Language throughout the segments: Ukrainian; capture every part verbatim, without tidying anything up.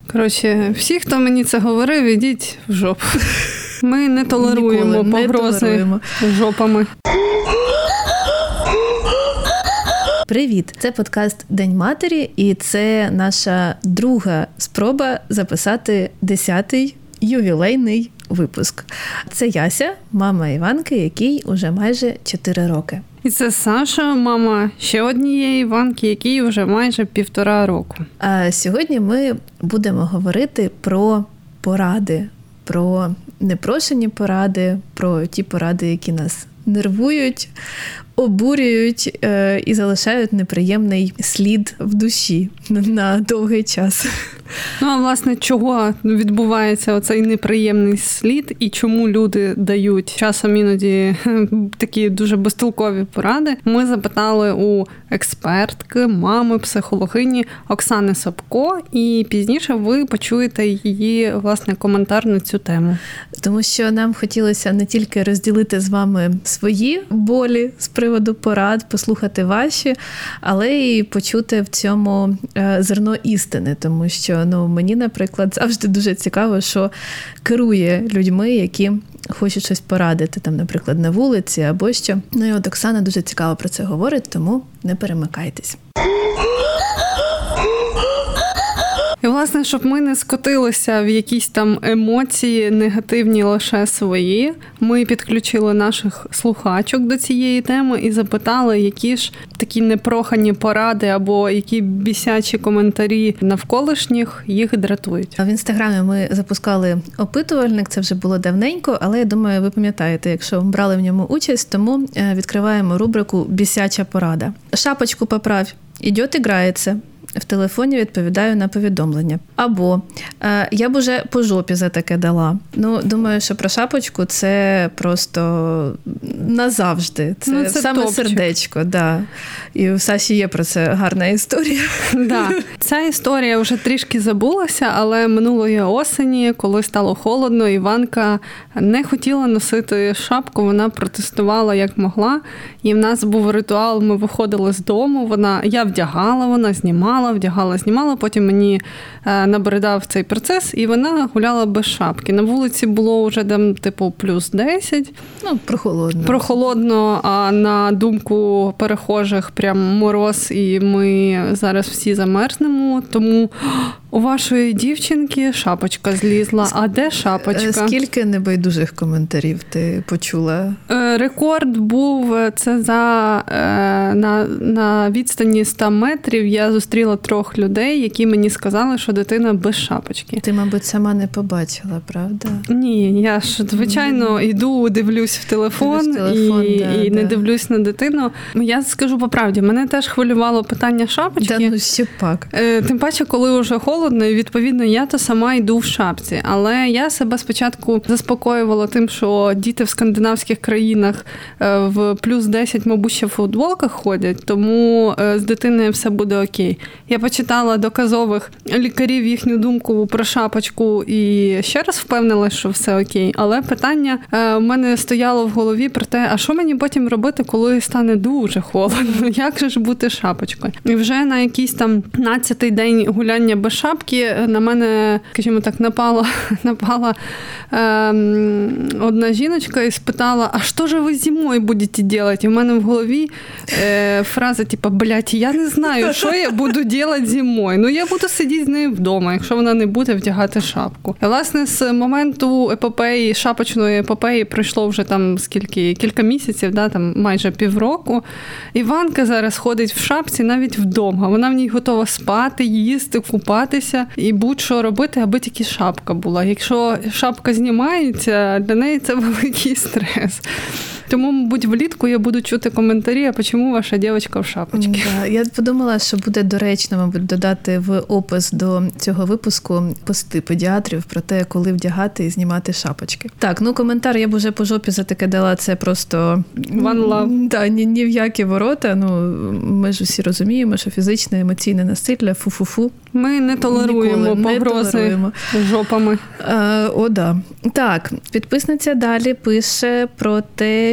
Коротше, всі, хто мені це говорив, ідіть в жопу. Ми не толеруємо Ніколи погрози не толеруємо. жопами. Привіт! Це подкаст «День матері» і це наша друга спроба записати десятий ювілейний випуск. Це Яся, мама Іванки, якій уже майже чотири роки. І це Саша, мама ще однієї Іванки, якій вже майже півтора року. А сьогодні ми будемо говорити про поради, про непрошені поради, про ті поради, які нас нервують, обурюють е, і залишають неприємний слід в душі на довгий час. Ну, а власне, чого відбувається оцей неприємний слід і чому люди дають часом іноді такі дуже безтолкові поради, ми запитали у експертки, мами, психологині Оксани Сапко, і пізніше ви почуєте її, власне, коментар на цю тему. Тому що нам хотілося не тільки розділити з вами свої болі з приводу порад, послухати ваші, але й почути в цьому зерно істини, тому що ну, мені, наприклад, завжди дуже цікаво, що керує людьми, які хочуть щось порадити, там, наприклад, на вулиці або що. Ну і от Оксана дуже цікаво про це говорить, тому не перемикайтесь. І, власне, щоб ми не скотилися в якісь там емоції негативні лише свої, ми підключили наших слухачок до цієї теми і запитали, які ж такі непрохані поради або які бісячі коментарі навколишніх їх дратують. В Інстаграмі ми запускали опитувальник, це вже було давненько, але я думаю, ви пам'ятаєте, якщо брали в ньому участь, тому відкриваємо рубрику «Бісяча порада». Шапочку поправь, ідет играется. В телефоні відповідаю на повідомлення. Або е, я б уже по жопі за таке дала. Ну, думаю, що про шапочку це просто назавжди. Це, ну, це саме топчик. Сердечко. Да. І у Саші є про це гарна історія. Да. Ця історія вже трішки забулася, але минулої осені, коли стало холодно, Іванка не хотіла носити шапку, вона протестувала як могла. І в нас був ритуал, ми виходили з дому, вона, я вдягала, вона знімала, вдягала, знімала, потім мені е, набридав цей процес, і вона гуляла без шапки. На вулиці було вже там, типу, плюс десять. Ну, прохолодно. Прохолодно, а на думку перехожих прям мороз, і ми зараз всі замерзнемо, тому у вашої дівчинки шапочка злізла. А де шапочка? Скільки небайдужих коментарів ти почула? Рекорд був, це за на, на відстані сто метрів я зустріла трьох людей, які мені сказали, що дитина без шапочки. Ти, мабуть, сама не побачила, правда? Ні, я ж, звичайно, йду, дивлюсь в телефон, телефон і, да, і да. не дивлюсь на дитину. Я скажу по правді, мене теж хвилювало питання шапочки. Да, ну ще пак. Тим паче, коли вже холодно, і відповідно я то сама йду в шапці. Але я себе спочатку заспокоювала тим, що діти в скандинавських країнах в плюс десять, мабуть, ще в футболках ходять, тому з дитиною все буде окей. Я почитала доказових лікарів їхню думку про шапочку і ще раз впевнилась, що все окей. Але питання в мене стояло в голові про те, а що мені потім робити, коли стане дуже холодно? Як же ж бути шапочкою? І вже на якийсь там п'ятнадцятий день гуляння без шапки на мене, скажімо так, напала, напала ем, одна жіночка і спитала, а що ж ви зимою будете робити? І в мене в голові е, фраза, типу, блядь, я не знаю, що я буду робити зимою. Ну, я буду сидіти з нею вдома, якщо вона не буде вдягати шапку. І, власне, з моменту епопеї, шапочної епопеї пройшло вже там скільки, кілька місяців, да, там майже півроку. Іванка зараз ходить в шапці навіть вдома. Вона в ній готова спати, їсти, купатися і будь-що робити, аби тільки шапка була. Якщо шапка знімається, для неї це великий стрес. Тому, мабуть, влітку я буду чути коментарі, а чому ваша дівчинка в шапочці? Да, я подумала, що буде доречно, мабуть, додати в опис до цього випуску пости педіатрів про те, коли вдягати і знімати шапочки. Так, ну коментар я б уже по жопі за таке дала, це просто... One love. Да, ні, ні в які ворота. Ну, ми ж усі розуміємо, що фізичне, емоційне насилля, фу-фу-фу. Ми не толеруємо Ніколи погрози не толеруємо. жопами. А, о, да. Так, підписниця далі пише про те,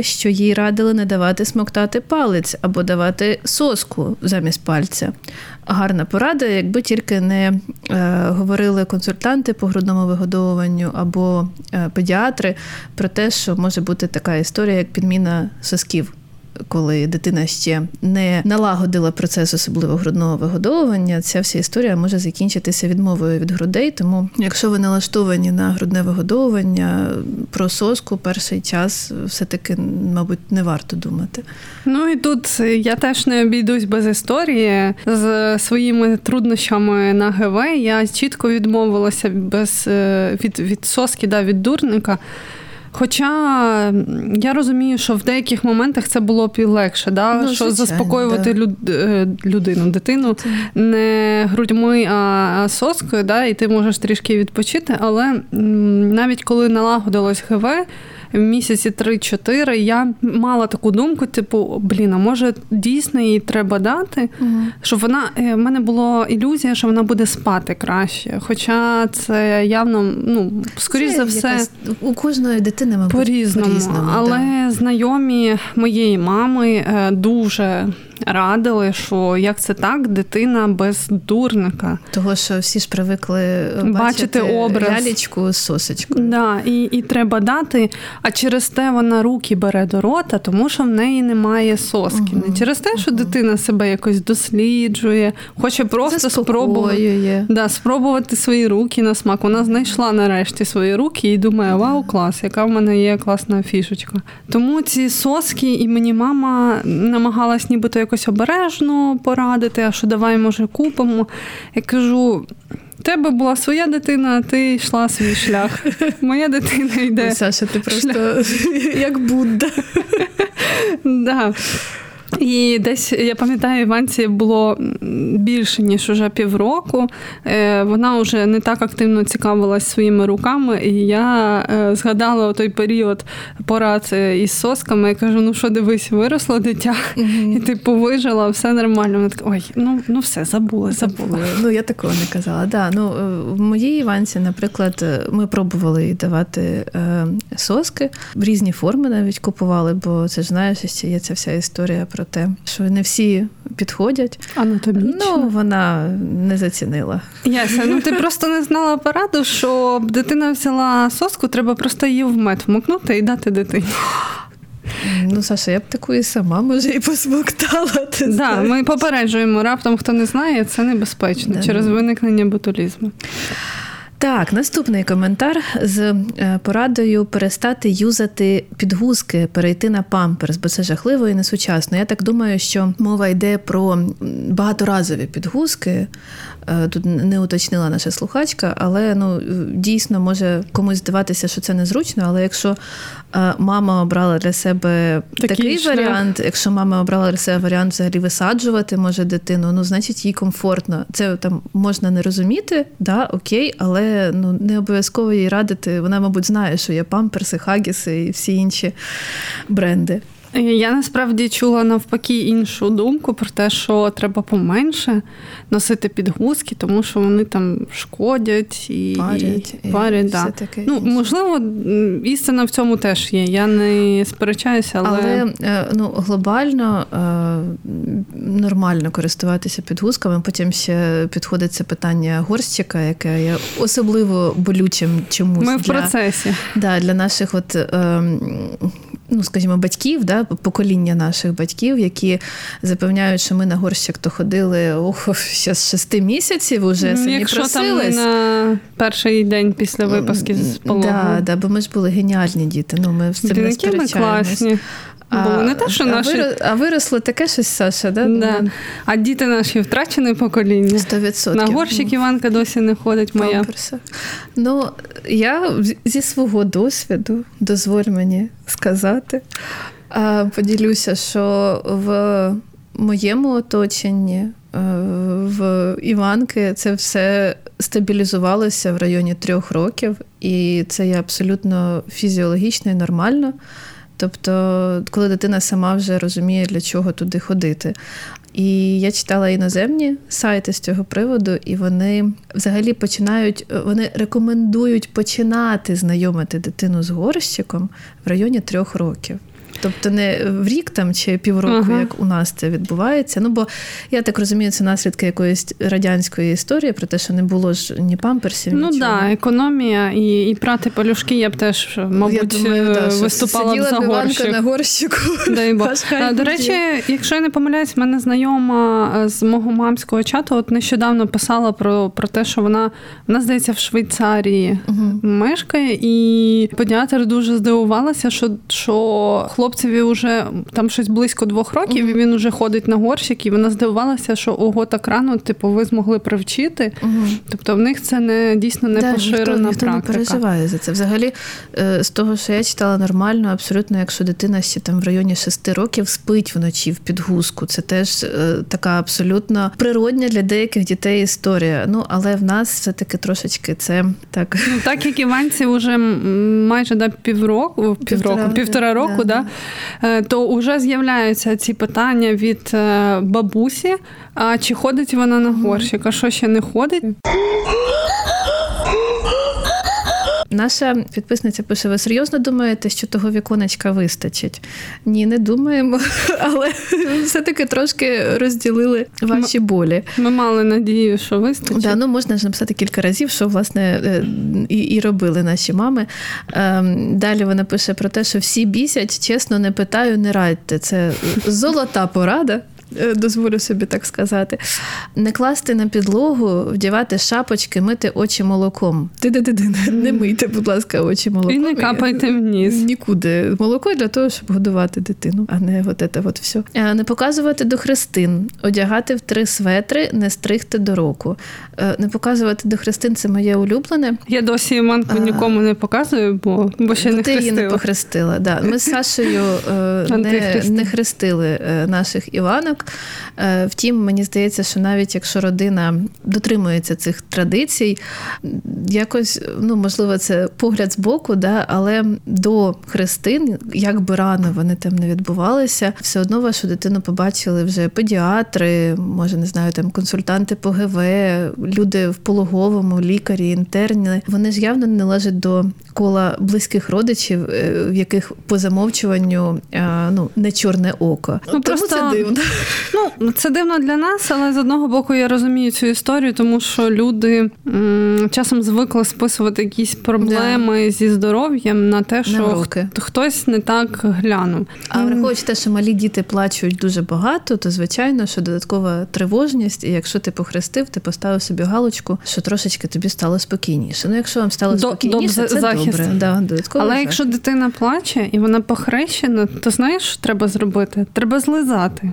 що їй радили не давати смоктати палець або давати соску замість пальця. Гарна порада, якби тільки не е, говорили консультанти по грудному вигодовуванню або е, педіатри про те, що може бути така історія, як підміна сосків. Коли дитина ще не налагодила процес особливо грудного вигодовування, ця вся історія може закінчитися відмовою від грудей. Тому, якщо ви налаштовані на грудне вигодовування, про соску перший час все-таки, мабуть, не варто думати. Ну і тут я теж не обійдусь без історії. З своїми труднощами на ГВ я чітко відмовилася без, від, від соски, да, від дурника. Хоча я розумію, що в деяких моментах це було б і легше, да? Ну, що звичайно, заспокоювати да. люд, людину, дитину це не грудьми, а соскою, да? І ти можеш трішки відпочити. Але навіть коли налагодилось ГВ, в місяці три-чотири я мала таку думку, типу, блін, а може дійсно їй треба дати, угу. щоб вона, в мене була ілюзія, що вона буде спати краще. Хоча це явно, ну, скоріш це за все, якась, у кожної дитини, мабуть, по-різному. по-різному, але да. знайомі моєї мами дуже радили, що як це так, дитина без дурника. Того, що всі ж привикли бачити, бачити образ. Лялечку з сосочкою. Да, і, і треба дати, а через те вона руки бере до рота, тому що в неї немає соски. Угу. Не через те, що угу. дитина себе якось досліджує, хоче просто спробувати, да, спробувати свої руки на смак. Вона знайшла нарешті свої руки і думає, вау, клас, яка в мене є класна фішечка. Тому ці соски, і мені мама намагалась нібито якось обережно порадити, а що давай, може, купимо. Я кажу, в тебе була своя дитина, а ти йшла свій шлях. Моя дитина йде. Ой, Саша, ти просто як Будда. Да. І десь, я пам'ятаю, Іванці було більше, ніж уже півроку. Вона вже не так активно цікавилась своїми руками, і я згадала той період порад із сосками. Я кажу, ну що, дивись, виросло дитя, mm-hmm. і типу вижила, все нормально. Вона така, ой, ну, ну все, забула, забула. Ну, я такого не казала. Да, ну, в моїй Іванці, наприклад, ми пробували їй давати е, соски, в різні форми навіть купували, бо це ж, знаєш, ще є ця вся історія про те, що не всі підходять. Анатомічно. Ну, вона не зацінила. Яся, ну ти просто не знала пораду, що дитина взяла соску, треба просто її в мед вмокнути і дати дитині. Ну, Саша, я б таку і сама, може, і посмоктала. Так, да, ми попереджуємо, раптом, хто не знає, це небезпечно да, через виникнення ботулізму. Так, наступний коментар з порадою перестати юзати підгузки, перейти на памперс, бо це жахливо і несучасно. Я так думаю, що мова йде про багаторазові підгузки. Тут не уточнила наша слухачка, але ну, дійсно може комусь здаватися, що це незручно, але якщо мама обрала для себе такий, такий варіант, якщо мама обрала для себе варіант взагалі висаджувати може дитину, ну, значить їй комфортно. Це там можна не розуміти, да, окей, але ну, не обов'язково їй радити. Вона, мабуть, знає, що є памперси, хагіси і всі інші бренди. Я насправді чула навпаки іншу думку про те, що треба поменше носити підгузки, тому що вони там шкодять і парять. І парять, і да. таке ну, можливо, істина в цьому теж є. Я не сперечаюся, але... Але ну, глобально нормально користуватися підгузками. Потім ще підходить це питання горщика, яке є особливо болючим чомусь. Ми в для, процесі. Да, для наших от... ну, скажімо, батьків, да, покоління наших батьків, які запевняють, що ми на горщик то ходили, ох, ще з шести місяців уже самі Якщо просились. Якщо там на перший день після виписки з пологу. Да, да, бо ми ж були геніальні діти, ну, ми з цим не сперечаємось. Класні. Було не те, що а, наші... а виросло таке щось, Саша, да? Да. А діти наші втрачене покоління. сто відсотків. На горщик Іванка досі не ходить моя. Памперса. Ну, я зі свого досвіду, дозволь мені сказати, поділюся, що в моєму оточенні, в Іванки це все стабілізувалося в районі трьох років, і це є абсолютно фізіологічно і нормально. Тобто, коли дитина сама вже розуміє, для чого туди ходити. І я читала іноземні сайти з цього приводу, і вони взагалі починають, вони рекомендують починати знайомити дитину з горщиком в районі трьох років. Тобто не в рік там чи півроку, ага. як у нас це відбувається. Ну, бо я так розумію, це наслідки якоїсь радянської історії про те, що не було ж ні памперсів, ну, нічого. Ну так, да, економія і, і прати пелюшки, я б теж, мабуть, я думаю, да, виступала б за горщик. на горщику. Дай Бог. До речі, якщо я не помиляюсь, мене знайома з мого мамського чату от нещодавно писала про, про те, що вона, вона, здається, в Швейцарії угу. мешкає, і педіатр дуже здивувалася, що, що хлопцеві вже там щось близько двох років, угу. і він вже ходить на горщик, і вона здивувалася, що ого, так рано, типу, ви змогли привчити. Угу. Тобто в них це не, дійсно не да, поширена ніхто, ніхто практика. Ніхто не переживає за це. Взагалі, з того, що я читала, нормально, абсолютно, якщо дитина ще там в районі шести років спить вночі в підгузку. Це теж е, така абсолютно природня для деяких дітей історія. Ну, але в нас все-таки трошечки це так. Ну, так як Іванці вже майже да, півроку, півроку, півтора, півтора року, да, да. то вже з'являються ці питання від бабусі, а чи ходить вона на горщик, а що ще не ходить? Наша підписниця пише, ви серйозно думаєте, що того віконечка вистачить? Ні, не думаємо, але все-таки трошки розділили ваші болі. Ми мали надію, що вистачить. Да, ну, можна ж написати кілька разів, що, власне, і, і робили наші мами. Далі вона пише про те, що всі бісять, чесно, не питаю, не радьте. Це золота порада. Дозволю собі так сказати. Не класти на підлогу, вдівати шапочки, мити очі молоком. Ти-ти-ти, не мийте, будь ласка, очі молоком. І не капайте в ніс. Нікуди. Молоко для того, щоб годувати дитину, а не от це от все. Не показувати до хрестин, одягати в три светри, не стригти до року. Не показувати до хрестин – це моє улюблене. Я досі Іванку нікому не показую, бо, бо ще бо не ти хрестила. Ти її не похрестила. Да. Ми з Сашею не, не хрестили наших Іванок. Втім, мені здається, що навіть якщо родина дотримується цих традицій, якось, ну, можливо, це погляд збоку, да, але до хрестин, як би рано вони там не відбувалися, все одно вашу дитину побачили вже педіатри, може, не знаю, там консультанти по ге ве, люди в пологовому, лікарі, інтерні. Вони ж явно не належать до кола близьких родичів, в яких по замовчуванню, ну, не чорне око. Ну, просто це дивно. Ну, це дивно для нас, але з одного боку я розумію цю історію, тому що люди м, часом звикли списувати якісь проблеми yeah. зі здоров'ям на те, що х- хтось не так глянув. А враховуючи те, що малі діти плачуть дуже багато, то, звичайно, що додаткова тривожність, і якщо ти похрестив, ти поставив собі галочку, що трошечки тобі стало спокійніше. Ну, якщо вам стало До, спокійніше, доб, це захист. Добре. Да, але захист. Якщо дитина плаче і вона похрещена, то знаєш, що треба зробити? Треба злизати.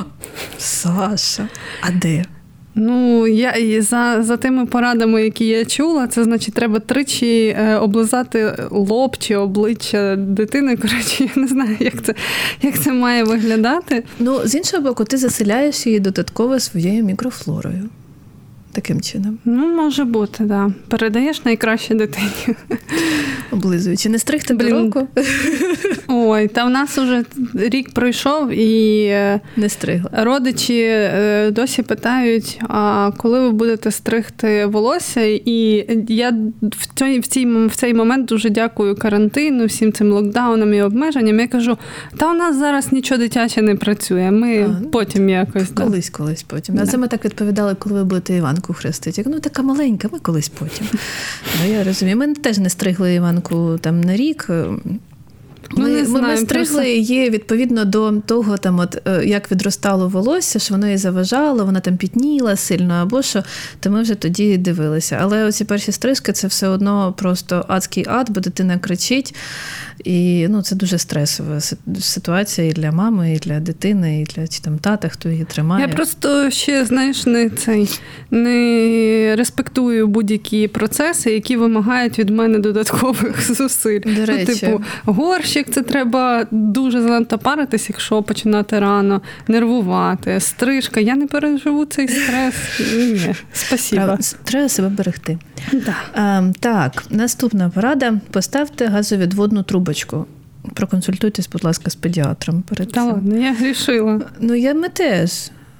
Саша, а де? Ну, я за, за тими порадами, які я чула, це, значить, треба тричі облизати лоб чи обличчя дитини. Коротше, я не знаю, як це, як це має виглядати. Ну, з іншого боку, ти заселяєш її додатково своєю мікрофлорою. Таким чином. Ну, може бути, так. Да. Передаєш найкраще дитині. Облизуючи. Не стригти до року. Ой, та в нас уже рік пройшов, і не стригла. Родичі досі питають, а коли ви будете стригти волосся? І я в цей, в цей, в цей момент дуже дякую карантину, всім цим локдаунам і обмеженням. Я кажу, та у нас зараз нічого дитяче не працює, ми а, потім якось. Колись, да. колись потім. Да. А це ми так відповідали, коли ви будете Іванку хрестити. Ну, така маленька, ми колись потім. Ну, я розумію. Ми теж не стригли Іванку там на рік. Ми, ну, ми, ми стригли її відповідно до того, там, от, як відростало волосся, що воно їй заважало, вона там пітніла сильно або що, то ми вже тоді дивилися. Але оці перші стрижки – це все одно просто адський ад, бо дитина кричить. І ну, це дуже стресова ситуація і для мами, і для дитини, і для чи, там, тата, хто її тримає. Я просто ще, знаєш, не, цей, не респектую будь-які процеси, які вимагають від мене додаткових зусиль. До речі. Ну, типу, горщик – це треба дуже занадто паритись, якщо починати рано, нервувати, стрижка. Я не переживу цей стрес. Ні, спасибо. Треба себе берегти. Да. А, так, наступна порада. Поставте газовідводну трубочку. Проконсультуйтесь, будь ласка, з педіатром перед Та цим. ладно, я грішила. Ну, я ми теж.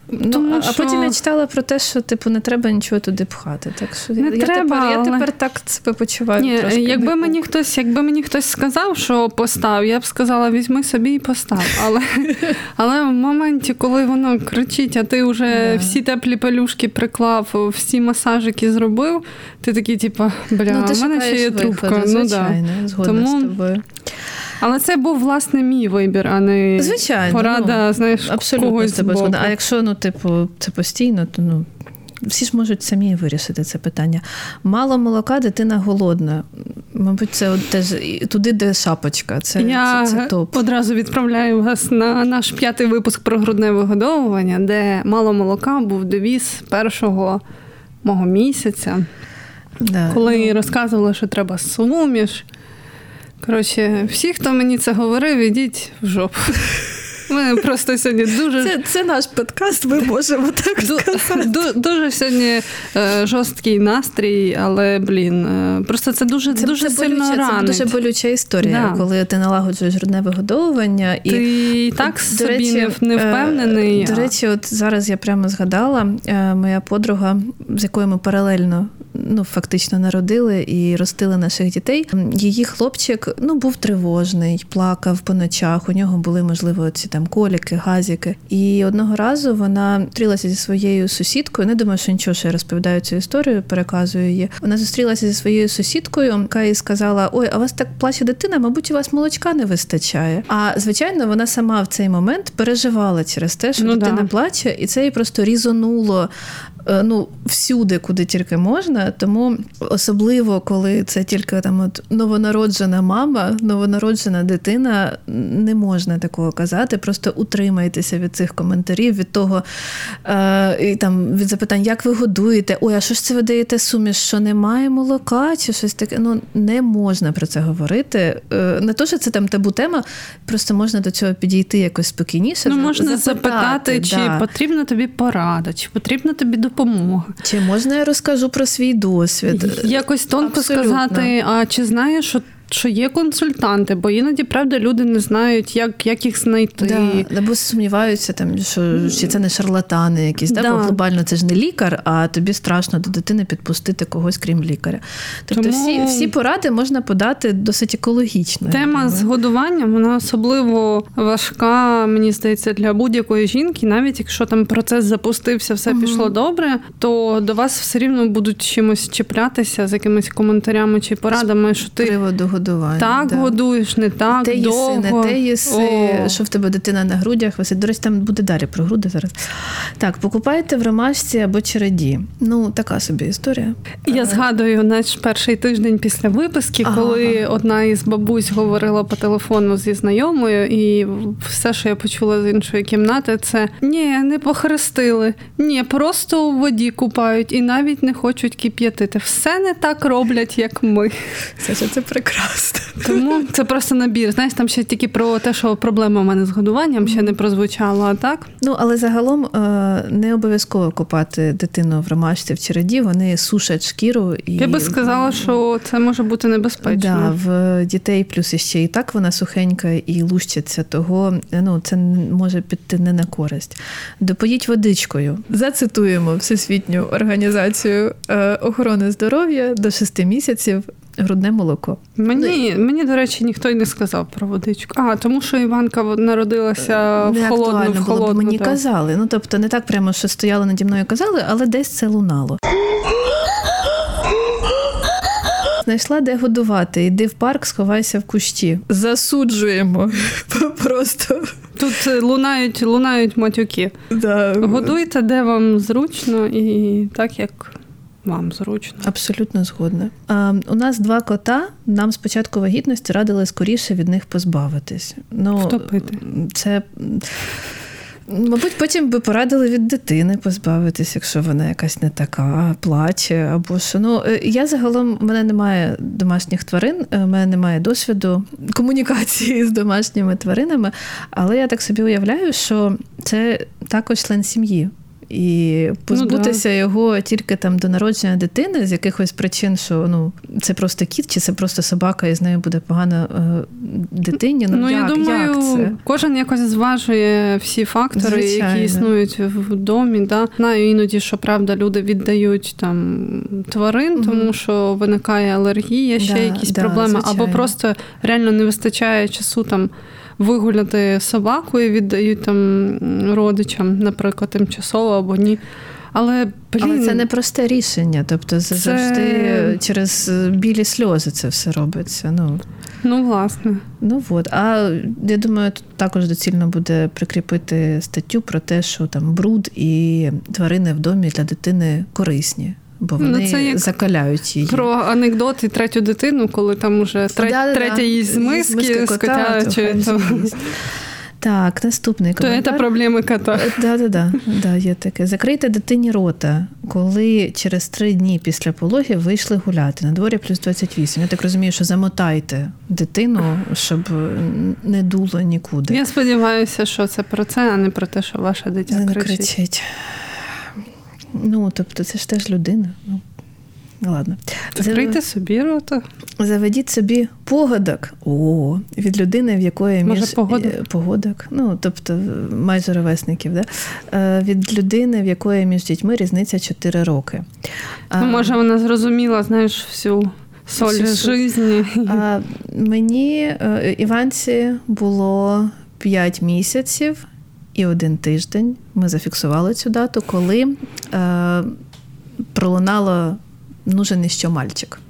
Ну, Тому, а що... потім я читала про те, що типу не треба нічого туди пхати. Так що не я, треба, тепер, але... я тепер так себе почуваю. Ні, трошки якби не мені хтось, якби мені хтось сказав, що постав, я б сказала, візьми собі і постав. Але, але в моменті, коли воно кричить, а ти вже yeah. всі теплі пелюшки приклав, всі масажики зробив, ти такий, типу, бля, ну, в мене ще є трубка. Ну, звичайно, да. згодна Тому... з тобою. Але це був, власне, мій вибір, а не Звичайно, порада, ну, знаєш, абсолютно когось з тобою збоку. А якщо, ну, типу, це постійно, то, ну, всі ж можуть самі вирішити це питання. Мало молока, дитина голодна. Мабуть, це от теж туди, де шапочка. Це, Я це, це топ. одразу відправляю вас на наш п'ятий випуск про грудне вигодовування, де мало молока був девіз першого мого місяця, да, коли ну... розказували, що треба суміш. Коротше, всі, хто мені це говорив, ідіть в жопу. Ми просто сьогодні дуже... Це, це наш подкаст, ми можемо так сказати. Дуже сьогодні е, жорсткий настрій, але, блін, е, просто це дуже, це, дуже це сильно болюча, ранить. Це дуже болюча історія, да. коли ти налагоджуєш грудне вигодовування. І, ти так до собі речі, не впевнений. До речі, от зараз я прямо згадала, моя подруга, з якою ми паралельно ну, фактично народили і ростили наших дітей. Її хлопчик, ну, був тривожний, плакав по ночах, у нього були, можливо, ці там коліки, газики. І одного разу вона зустрілася зі своєю сусідкою, не думаю, що нічого, що я розповідаю цю історію, переказую її. Вона зустрілася зі своєю сусідкою, яка їй сказала: ой, а у вас так плаче дитина, мабуть, у вас молочка не вистачає. А, звичайно, вона сама в цей момент переживала через те, що ну, дитина да. плаче, і це їй просто різонуло ну, всюди, куди тільки можна, тому особливо, коли це тільки там от новонароджена мама, новонароджена дитина, не можна такого казати, просто утримайтеся від цих коментарів, від того, е, і там, від запитань, як ви годуєте, ой, а що ж це ви даєте суміш, що немає молока, чи щось таке, ну, не можна про це говорити, е, не то, що це там табу тема, просто можна до цього підійти якось спокійніше. Ну, можна запитати, запитати, чи да. потрібна тобі порада, чи потрібна тобі допомога. Чи можна я розкажу про свій досвід? Якось тонко Абсолютно. сказати, а чи знаєш, що що є консультанти, бо іноді, правда, люди не знають, як, як їх знайти. Да, або сумніваються, там, що чи це не шарлатани якісь, да. Да? Бо глобально це ж не лікар, а тобі страшно до дитини підпустити когось, крім лікаря. Тобто Тому... всі, всі поради можна подати досить екологічно. Тема з годуванням, вона особливо важка, мені здається, для будь-якої жінки, навіть якщо там процес запустився, все угу. пішло добре, то до вас все рівно будуть чимось чіплятися, з якимись коментарями чи порадами, що ти... Приводу годування. Так, да. годуєш, не так, те довго. Їси, не те їси, О. що в тебе дитина на грудях висить. До речі, там буде далі про груди зараз. Так, покупайте в Ромашці або Череді. Ну, така собі історія. Я згадую наш перший тиждень після виписки, ага. коли одна із бабусь говорила по телефону зі знайомою, і все, що я почула з іншої кімнати, це ні, не похрестили, ні, просто у воді купають і навіть не хочуть кип'ятити. Все не так роблять, як ми. Це, це прекрасно. Тому це просто набір. Знаєш, там ще тільки про те, що проблема у мене з годуванням ще не прозвучала, а так? Ну, але загалом не обов'язково купати дитину в Ромашці, в Череді, вони сушать шкіру. І... Я би сказала, що це може бути небезпечно. Да, в дітей плюс іще і так вона сухенька і лущиться, того ну, це може піти не на користь. Допоїть водичкою. Зацитуємо Всесвітню організацію охорони здоров'я до шести місяців. Грудне молоко. Мені, ну, мені, до речі, ніхто й не сказав про водичку. А, тому що Іванка народилася в холодну, в холодну. Було, мені так. казали. Ну, тобто, не так прямо, що стояли наді мною казали, але десь це лунало. Знайшла, де годувати. Йди в парк, сховайся в кущі. Засуджуємо. Просто. Тут лунають, лунають матюки. Да. Годуйте, де вам зручно і так, як... Вам зручно. Абсолютно згодна. А, у нас два кота, нам з початку вагітності радили скоріше від них позбавитись. Ну, втопити. Це, мабуть, потім би порадили від дитини позбавитись, якщо вона якась не така, плаче або що. Ну, я загалом, у мене немає домашніх тварин, у мене немає досвіду комунікації з домашніми тваринами, але я так собі уявляю, що це також член сім'ї. І позбутися ну, да. його тільки там до народження дитини з якихось причин, що ну це просто кіт, чи це просто собака, і з нею буде погано, дитині. Ну, ну як, я думаю, як це? Кожен якось зважує всі фактори, Звичайно. які існують в домі. Да? Знаю іноді, що, правда, люди віддають там тварин, угу. тому що виникає алергія, ще да, якісь да, проблеми, звичайно. або просто реально не вистачає часу там вигуляти собаку і віддають там родичам, наприклад, тимчасово або ні. Але, блін, Але це не просте рішення, тобто це... завжди через білі сльози це все робиться. Ну, ну власне. Ну, от. А я думаю, тут також доцільно буде прикріпити статтю про те, що там бруд і тварини в домі для дитини корисні. Бо вони ну, це закаляють її. Про анекдот і третю дитину, коли там уже третя, да, да, третя їсть з миски, скотячої. Так, наступний коментар. То це проблеми кота. Да-да-да, да, є таке. Закрийте дитині рота, коли через три дні після пологів вийшли гуляти. На дворі плюс двадцять вісім. Я так розумію, що замотайте дитину, щоб не дуло нікуди. Я сподіваюся, що це про це, а не про те, що ваша дитя не кричить. кричить. Ну, тобто це ж теж людина. Ну, ладно. Закрийте собі рота. Заведіть собі погодок. О, від людини, в якої Може, між... погодок? Погодок. Ну, тобто майже ровесників, да? Від людини, в якої між дітьми різниця чотири роки. Ну, може, вона зрозуміла, знаєш, всю соль житті. А мені, Іванці, було п'ять місяців і один тиждень. Ми зафіксували цю дату, коли е, пролунало «нужен іще мальчик».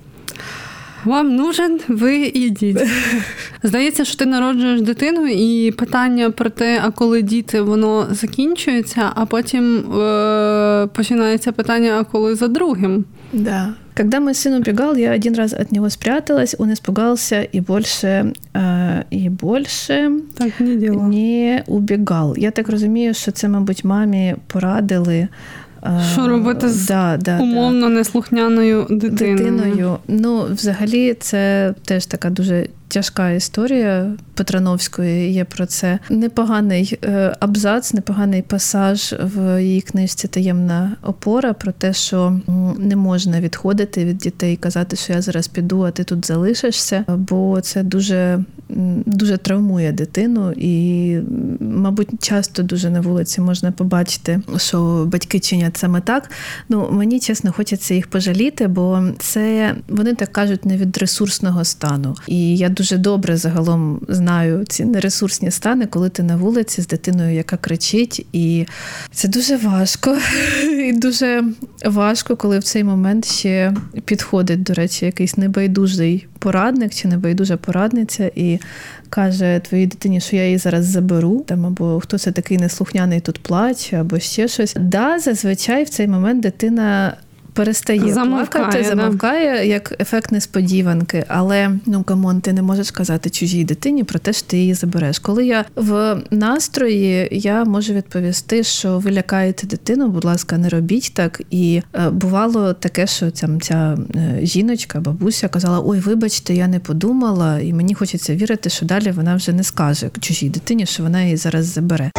Вам нужен, ви ідіть. Здається, що ти народжуєш дитину, і питання про те, а коли діти, воно закінчується, а потім е- починається питання, а коли за другим. Да. Когда мой сын убегал, я один раз от него спряталась, он испугался и больше, э, и больше так не, не убегал. Я так розумію, що це, мабуть, мамі порадили. Що робити з да, да, умовно да. неслухняною дитиною. дитиною. Ну, взагалі, це теж така дуже тяжка історія Петрановської є про це. Непоганий абзац, непоганий пасаж в її книжці «Таємна опора» про те, що не можна відходити від дітей і казати, що я зараз піду, а ти тут залишишся, бо це дуже, дуже травмує дитину і, мабуть, часто дуже на вулиці можна побачити, що батьки чинять саме так. Ну, мені, чесно, хочеться їх пожаліти, бо це, вони так кажуть, не від ресурсного стану. І я дуже добре загалом знаю ці нересурсні стани, коли ти на вулиці з дитиною, яка кричить, і це дуже важко. І дуже важко, коли в цей момент ще підходить, до речі, якийсь небайдужий порадник чи небайдужа порадниця і каже твоїй дитині, що я її зараз заберу, там, або хто це такий неслухняний тут плаче, або ще щось. Да, зазвичай в цей момент дитина перестає замовкає, плакати, да. замовкає, як ефект несподіванки. Але, ну, камон, ти не можеш казати чужій дитині про те, що ти її забереш. Коли я в настрої, я можу відповісти, що ви лякаєте дитину, будь ласка, не робіть так. І е, бувало таке, що ця, ця е, жіночка, бабуся казала, ой, вибачте, я не подумала, і мені хочеться вірити, що далі вона вже не скаже чужій дитині, що вона її зараз забере.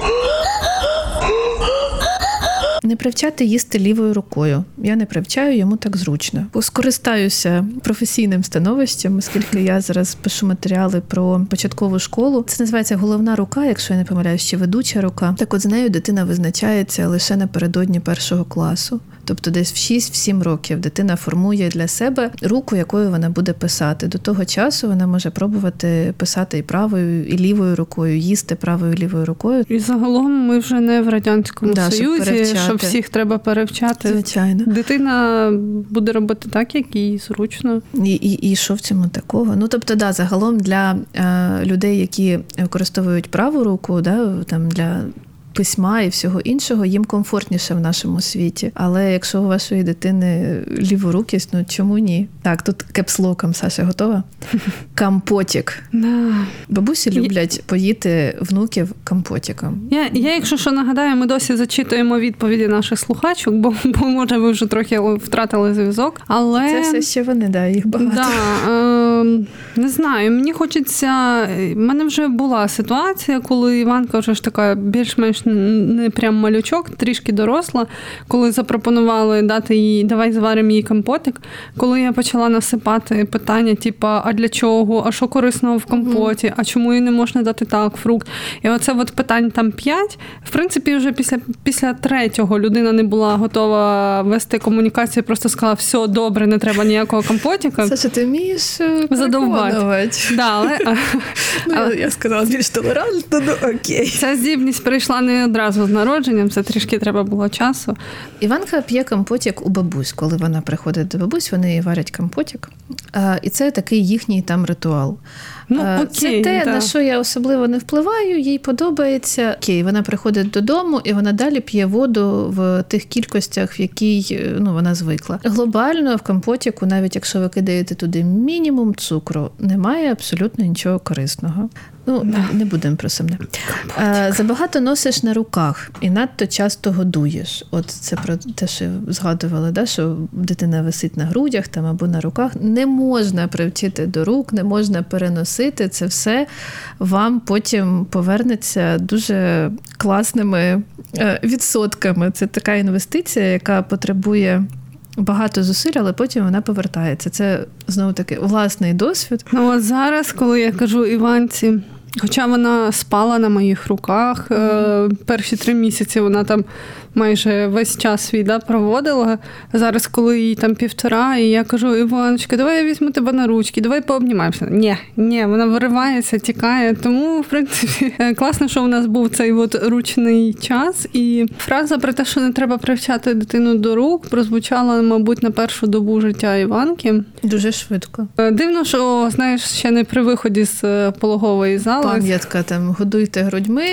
Не привчати їсти лівою рукою. Я не привчаю, йому так зручно. Скористаюся професійним становищем, оскільки я зараз пишу матеріали про початкову школу. Це називається головна рука, якщо я не помиляюсь, ще ведуча рука. Так от з нею дитина визначається лише напередодні першого класу. Тобто десь в шість-сім років дитина формує для себе руку, якою вона буде писати. До того часу вона може пробувати писати і правою, і лівою рукою, їсти правою, і лівою рукою. І загалом ми вже не в Радянському да, Союзі, щоб, щоб всіх треба перевчати. Звичайно. Дитина буде робити так, як їй зручно. І, і, і що в цьому такого? Ну, тобто, да, загалом для е, людей, які використовують праву руку, да, там для письма і всього іншого, їм комфортніше в нашому світі. Але якщо у вашої дитини ліворукість, ну чому ні? Так, тут кепслоком, Саша, готова? Компотик. Да. Бабусі люблять поїти внуків компотиком. Я, я, якщо що нагадаю, ми досі зачитуємо відповіді наших слухачок, бо, бо може ви вже трохи втратили зв'язок. Але... Це все ще вони, да, їх багато. Да, е, не знаю, мені хочеться... В мене вже була ситуація, коли Іванка вже ж така більш-менш не прям малючок, трішки доросла, коли запропонували дати їй, давай зваримо їй компотик. Коли я почала насипати питання, типу, а для чого, а що корисного в компоті, mm. а чому їй не можна дати так, фрукт. І оце от питань там п'ять. В принципі, вже після, після третього людина не була готова вести комунікацію, просто сказала, все, добре, не треба ніякого компотика. Саша, ти вмієш переконувати. Да, але, ну, але... Я сказала більш толерантно, ну окей. Ця здібність прийшла не одразу з народженням, це трішки треба було часу. Іванка п'є компотик у бабусь. Коли вона приходить до бабусь, вони їй варять компотик. І це такий їхній там ритуал. Ну, окей, це те, да. на що я особливо не впливаю, їй подобається. Окей, вона приходить додому, і вона далі п'є воду в тих кількостях, в якій ну, вона звикла. Глобально в компотіку, навіть якщо ви кидаєте туди мінімум цукру, немає абсолютно нічого корисного. Ну, да. не будемо про сумне. Забагато носиш на руках і надто часто годуєш. От це про те, що згадували, да, що дитина висить на грудях там, або на руках. Не можна привчити до рук, не можна переносити. Це все вам потім повернеться дуже класними відсотками. Це така інвестиція, яка потребує багато зусиль, але потім вона повертається. Це, знову-таки, власний досвід. Ну, от зараз, коли я кажу Іванці, хоча вона спала на моїх руках, mm-hmm. перші три місяці вона там майже весь час свій да, проводила. Зараз, коли їй там півтора, і я кажу, Іваночка, давай я візьму тебе на ручки, давай пообнімаємося. Ні, ні, вона виривається, тікає. Тому, в принципі, класно, що у нас був цей от ручний час. І фраза про те, що не треба привчати дитину до рук, прозвучала, мабуть, на першу добу життя Іванки. Дуже швидко. Дивно, що, знаєш, ще не при виході з пологової зали. Пам'ятка, там, годуйте грудьми,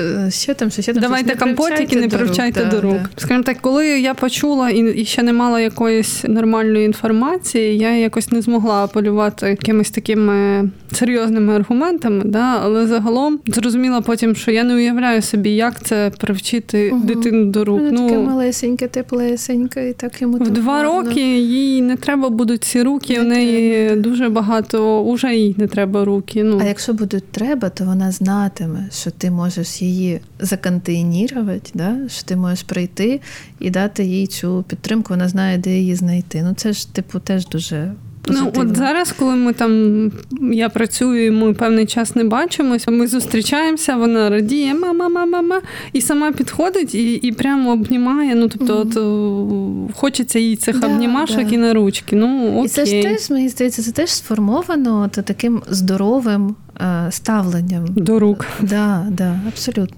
ще там, ще там. Давайте компотики, не привчайте до рук. Да. Скажімо так, коли я почула і ще не мала якоїсь нормальної інформації, я якось не змогла апелювати якимись такими серйозними аргументами, да? Але загалом зрозуміла потім, що я не уявляю собі, як це привчити угу. дитину до рук. Вона ну, таке малесеньке, теплесеньке, і так йому в два гарно. Роки їй не треба будуть ці руки, не в неї треба. Дуже багато, уже їй не треба руки. Ну. А якщо будуть треба, то вона знатиме, що ти можеш її законтейнірувати, да? Що ти можеш прийти і дати їй цю підтримку, вона знає, де її знайти. Ну це ж, типу, теж дуже позитивно. Ну, от зараз, коли ми там, я працюю, і ми певний час не бачимося, ми зустрічаємося, вона радіє, мама, мама, мама, і сама підходить і, і прямо обнімає, ну, тобто, mm-hmm. от, хочеться їй цих да, обнімашок да. і на ручки, ну, окей. І це ж теж, мені здається, це теж сформовано от, таким здоровим е, ставленням. До рук. Да, да, абсолютно.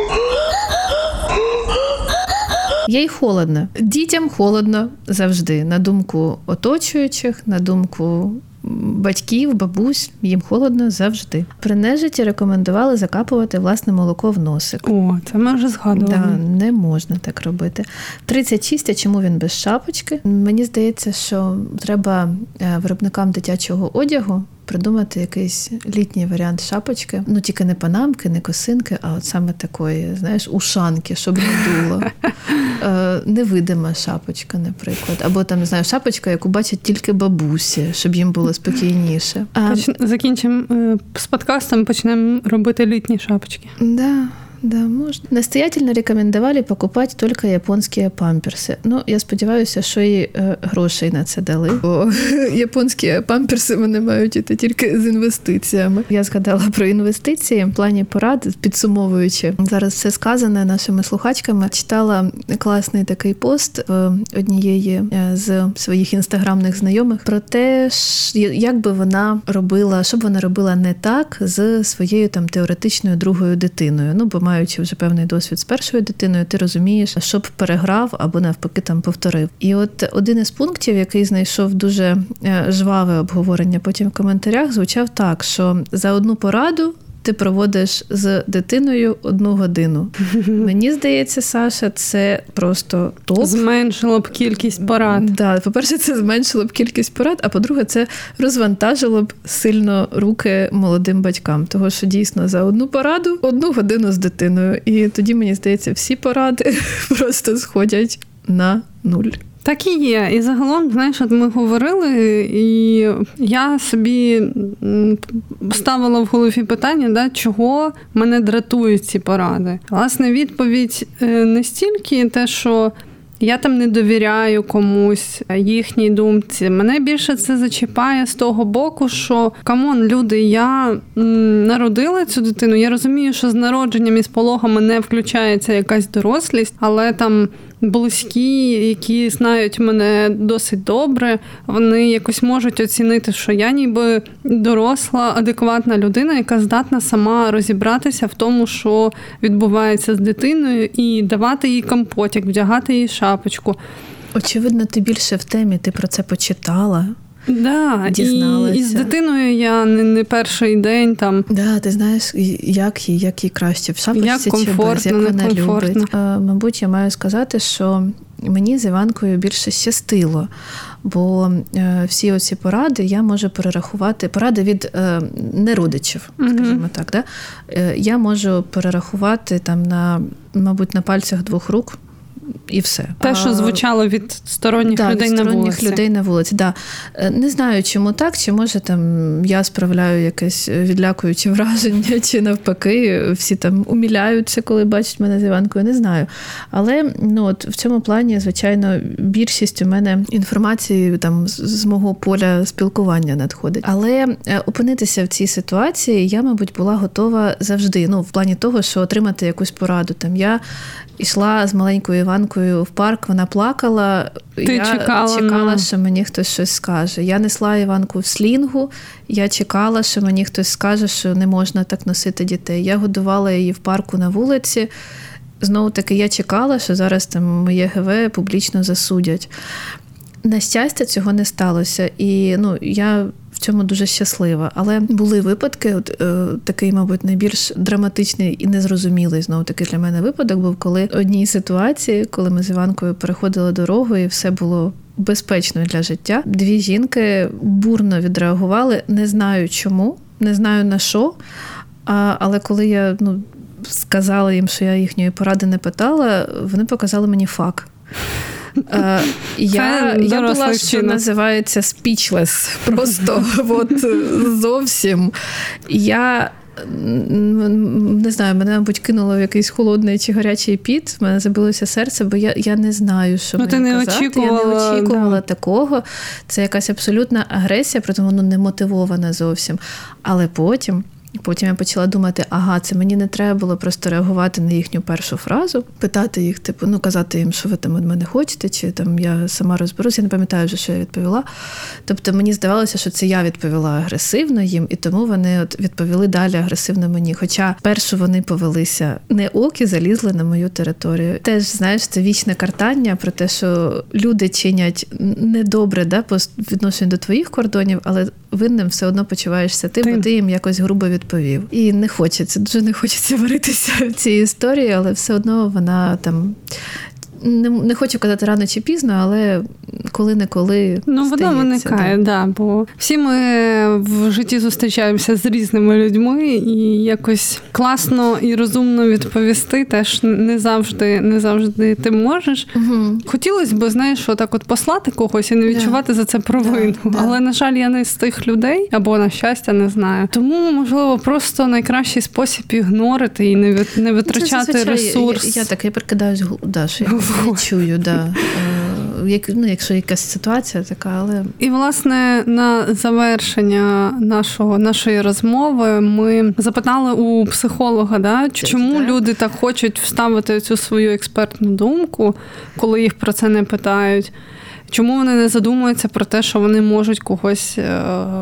Їй холодно. Дітям холодно завжди. На думку оточуючих, на думку батьків, бабусь, їм холодно завжди. При нежиті рекомендували закапувати власне молоко в носик. О, це ми вже згадували. Да, не можна так робити. тридцять шість, а чому він без шапочки? Мені здається, що треба виробникам дитячого одягу придумати якийсь літній варіант шапочки. Ну, тільки не панамки, не косинки, а от саме такої, знаєш, ушанки, щоб не дуло. Е, невидима шапочка, наприклад. Або там, не знаю, шапочка, яку бачать тільки бабусі, щоб їм було спокійніше. А... Закінчимо з подкастом, почнемо робити літні шапочки. Да. Да, можно. Настоятельно рекомендовали покупать только японські памперси. Ну, я сподіваюся, що і е, грошей на це дали. Бо японські памперси вони мають іти тільки з інвестиціями. Я згадала про інвестиції в плані порад, підсумовуючи. Зараз все сказане нашими слухачками. Читала класний такий пост в однієї з своїх інстаграмних знайомих про те, як би вона робила, що б вона робила не так з своєю там теоретичною другою дитиною. Ну, бо маючи вже певний досвід з першою дитиною, ти розумієш, що б переграв або навпаки там повторив. І от один із пунктів, який знайшов дуже жваве обговорення потім в коментарях, звучав так, що за одну пораду ти проводиш з дитиною одну годину. Мені здається, Саша, це просто топ. Зменшило б кількість порад. Да, по-перше, це зменшило б кількість порад, а по-друге, це розвантажило б сильно руки молодим батькам. Того, що дійсно за одну пораду одну годину з дитиною. І тоді, мені здається, всі поради просто сходять на нуль. Так і є. І загалом, знаєш, от ми говорили, і я собі ставила в голові питання, да, чого мене дратують ці поради. Власне, відповідь не стільки те, що я там не довіряю комусь, їхній думці. Мене більше це зачіпає з того боку, що, камон, люди, я народила цю дитину, я розумію, що з народженням і з пологами не включається якась дорослість, але там близькі, які знають мене досить добре, вони якось можуть оцінити, що я ніби доросла, адекватна людина, яка здатна сама розібратися в тому, що відбувається з дитиною, і давати їй компотик, вдягати їй шапочку. Очевидно, ти більше в темі, ти про це почитала. Да, і, і з дитиною я не, не перший день там. Да, ти знаєш, як їй, як їй краще в шапочці чи без, як вона любить. А, мабуть, я маю сказати, що мені з Іванкою більше щастило, бо е, всі оці поради я можу перерахувати, поради від е, неродичів, скажімо mm-hmm. так, да? Е, я можу перерахувати там на, мабуть, на пальцях двох рук. І все. Те, що звучало від сторонніх да, людей від на сторонніх вулиці. людей на вулиці, да. Не знаю, чому так, чи може там я справляю якесь відлякуюче враження, чи навпаки, всі там умиляються, коли бачать мене з Іванкою, не знаю. Але ну, от, в цьому плані, звичайно, більшість у мене інформації там, з мого поля спілкування надходить. Але опинитися в цій ситуації я, мабуть, була готова завжди. Ну, в плані того, що отримати якусь пораду. Там я йшла з маленькою Іванкою в парк, вона плакала, Ти я чекала, чекала, на... що мені хтось щось скаже. Я несла Іванку в слінгу, я чекала, що мені хтось скаже, що не можна так носити дітей. Я годувала її в парку на вулиці. Знову-таки я чекала, що зараз там моє ГВ публічно засудять. На щастя, цього не сталося. І ну, я в цьому дуже щаслива. Але були випадки, от, е, такий, мабуть, найбільш драматичний і незрозумілий, знову-таки, для мене випадок був, коли в одній ситуації, коли ми з Іванкою переходили дорогу, і все було безпечно для життя, дві жінки бурно відреагували, не знаю чому, не знаю на що, а, але коли я ну, сказала їм, що я їхньої поради не питала, вони показали мені фак. Uh, я, я була, що називається, speechless. Просто от, зовсім. Я не знаю, мене, мабуть, кинуло в якийсь холодний чи гарячий піт, в мене забилося серце, бо я, я не знаю, що ну, мені не казати. Я не очікувала да. такого. Це якась абсолютна агресія, при тому, ну, не мотивована зовсім. Але потім... Потім я почала думати, ага, це мені не треба було просто реагувати на їхню першу фразу, питати їх, типу, ну, казати їм, що ви там від мене хочете, чи там я сама розберусь, я не пам'ятаю вже, що я відповіла. Тобто мені здавалося, що це я відповіла агресивно їм, і тому вони от відповіли далі агресивно мені. Хоча першу вони повелися не ок і залізли на мою територію. Теж, знаєш, це вічне картання про те, що люди чинять недобре, да, по відношенню до твоїх кордонів, але винним все одно почуваєшся ти, ти, бо ти їм якось грубо відповів. І не хочеться, дуже не хочеться варитися в цій історії, але все одно вона там, не, не хочу казати рано чи пізно, але коли-неколи ну, стається. Ну, воно виникає, да. да, бо всі ми в житті зустрічаємося з різними людьми, і якось класно і розумно відповісти теж не завжди, не завжди ти можеш. Угу. Хотілося б, знаєш, отак от послати когось і не відчувати да. за це провину. Да. Але, на жаль, я не з тих людей, або, на щастя, не знаю. Тому, можливо, просто найкращий спосіб ігнорити і не, не витрачати це, ресурс. Я, я так, я прикидаюсь, да, що я не чую, да. Як, ну, якщо якась ситуація така, але... І, власне, на завершення нашого, нашої розмови ми запитали у психолога, да, чому так. люди так хочуть вставити цю свою експертну думку, коли їх про це не питають. Чому вони не задумуються про те, що вони можуть когось е-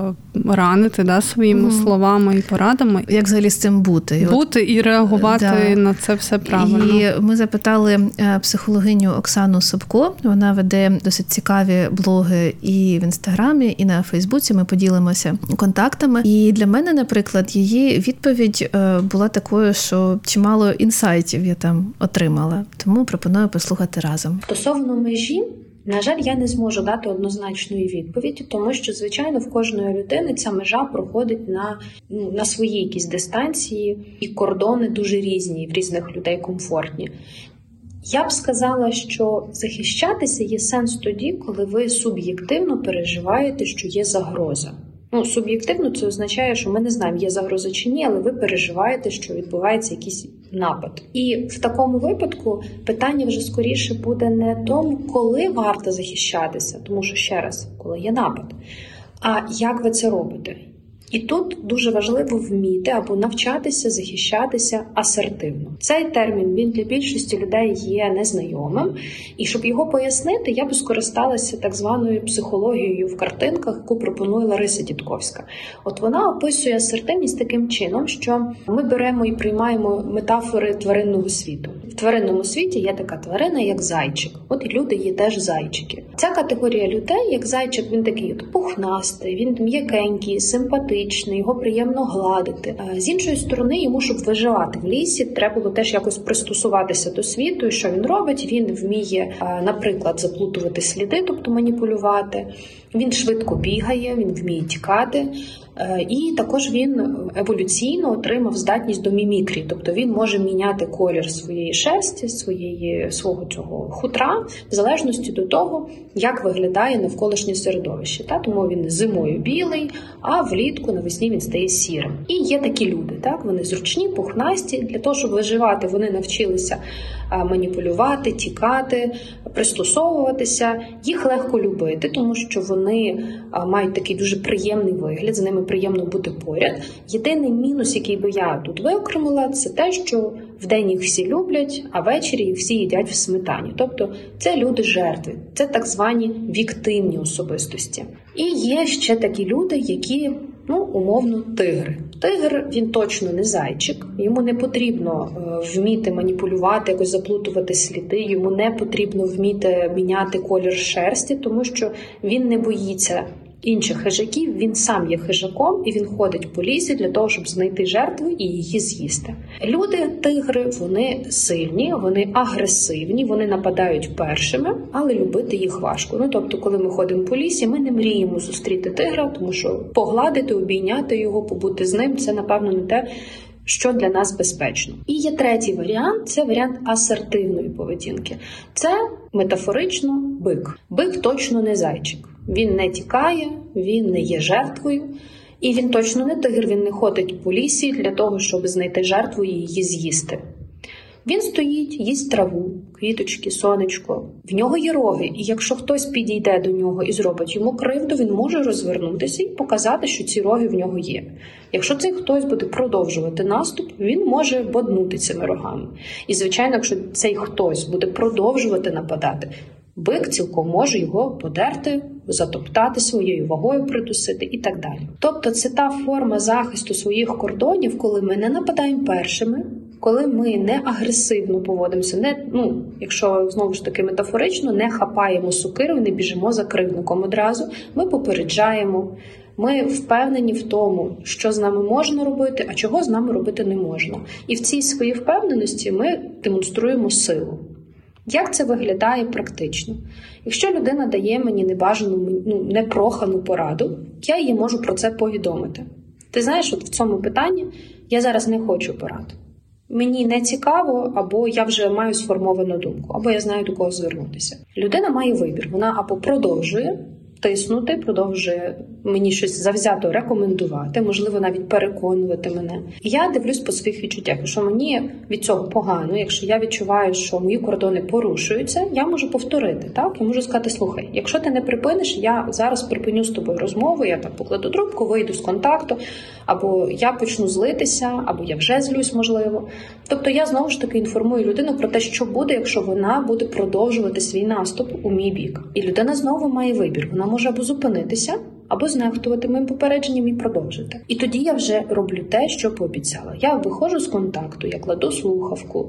ранити, да, своїми mm. словами і порадами? Як взагалі з цим бути? Бути і реагувати да. на це все правильно. І ми запитали психологиню Оксану Собко. Вона веде досить цікаві блоги і в Інстаграмі, і на Фейсбуці. Ми поділимося контактами. І для мене, наприклад, її відповідь була такою, що чимало інсайтів я там отримала. Тому пропоную послухати разом. Стосовно межі, на жаль, я не зможу дати однозначної відповіді, тому що, звичайно, в кожної людини ця межа проходить на, ну, на своїй якійсь дистанції, і кордони дуже різні, в різних людей комфортні. Я б сказала, що захищатися є сенс тоді, коли ви суб'єктивно переживаєте, що є загроза. Ну, суб'єктивно це означає, що ми не знаємо, є загроза чи ні, але ви переживаєте, що відбувається якийсь напад. І в такому випадку питання вже скоріше буде не тому, коли варто захищатися, тому що, ще раз, коли є напад, а як ви це робите. І тут дуже важливо вміти або навчатися захищатися асертивно. Цей термін, він для більшості людей є незнайомим. І щоб його пояснити, я би скористалася так званою психологією в картинках, яку пропонує Лариса Дідковська. От вона описує асертивність таким чином, що ми беремо і приймаємо метафори тваринного світу. В тваринному світі є така тварина, як зайчик. От і люди є теж зайчики. Ця категорія людей, як зайчик, він такий от пухнастий, він м'якенький, симпатичний, його приємно гладити. З іншої сторони, йому, щоб виживати в лісі, треба було теж якось пристосуватися до світу. І що він робить? Він вміє, наприклад, заплутувати сліди, тобто маніпулювати. Він швидко бігає, він вміє тікати. І також він еволюційно отримав здатність до мімікрії, тобто він може міняти колір своєї шерсті, своєї, свого цього хутра, в залежності до того, як виглядає навколишнє середовище. Та? Тому він зимою білий, а влітку навесні він стає сірим. І є такі люди, так? Вони зручні, пухнасті, для того, щоб виживати, вони навчилися маніпулювати, тікати, пристосовуватися. Їх легко любити, тому що вони мають такий дуже приємний вигляд, з ними приємно бути поряд. Єдиний мінус, який би я тут виокремила, це те, що вдень їх всі люблять, а ввечері їх всі їдять в сметані. Тобто це люди-жертви, це так звані віктивні особистості. І є ще такі люди, які, ну, умовно, тигри. Тигр, він точно не зайчик, йому не потрібно е, вміти маніпулювати, якось заплутувати сліди, йому не потрібно вміти міняти колір шерсті, тому що він не боїться інших хижаків, він сам є хижаком і він ходить по лісі для того, щоб знайти жертву і її з'їсти. Люди-тигри, вони сильні, вони агресивні, вони нападають першими, але любити їх важко. Ну, тобто, коли ми ходимо по лісі, ми не мріємо зустріти тигра, тому що погладити, обійняти його, побути з ним – це, напевно, не те, що для нас безпечно. І є третій варіант – це варіант асертивної поведінки. Це метафорично бик. Бик точно не зайчик. Він не тікає, він не є жертвою, і він точно не тигр, він не ходить по лісі для того, щоб знайти жертву і її з'їсти. Він стоїть, їсть траву, квіточки, сонечко. В нього є роги, і якщо хтось підійде до нього і зробить йому кривду, він може розвернутися і показати, що ці роги в нього є. Якщо цей хтось буде продовжувати наступ, він може боднути цими рогами. І, звичайно, якщо цей хтось буде продовжувати нападати, бик цілком може його подерти, затоптати своєю вагою, придусити і так далі. Тобто це та форма захисту своїх кордонів, коли ми не нападаємо першими, коли ми не агресивно поводимося, не, ну, якщо, знову ж таки, метафорично, не хапаємо сокиру і не біжимо за кривдником одразу, ми попереджаємо, ми впевнені в тому, що з нами можна робити, а чого з нами робити не можна. І в цій своїй впевненості ми демонструємо силу. Як це виглядає практично? Якщо людина дає мені небажану, ну, непрохану пораду, я їй можу про це повідомити. Ти знаєш, от в цьому питанні я зараз не хочу порад. Мені не цікаво, або я вже маю сформовану думку, або я знаю, до кого звернутися. Людина має вибір. Вона або продовжує тиснути, продовжує мені щось завзято рекомендувати, можливо, навіть переконувати мене. І я дивлюсь по своїх відчуттях, що мені від цього погано, якщо я відчуваю, що мої кордони порушуються, я можу повторити, так? Я можу сказати, слухай, якщо ти не припиниш, я зараз припиню з тобою розмову, я так покладу трубку, вийду з контакту, або я почну злитися, або я вже злюсь, можливо. Тобто я знову ж таки інформую людину про те, що буде, якщо вона буде продовжувати свій наступ у мій бік. І людина знову має вибір. Вона може або зупинитися, або знехтувати моїм попередженням і продовжити. І тоді я вже роблю те, що пообіцяла. Я виходжу з контакту, я кладу слухавку,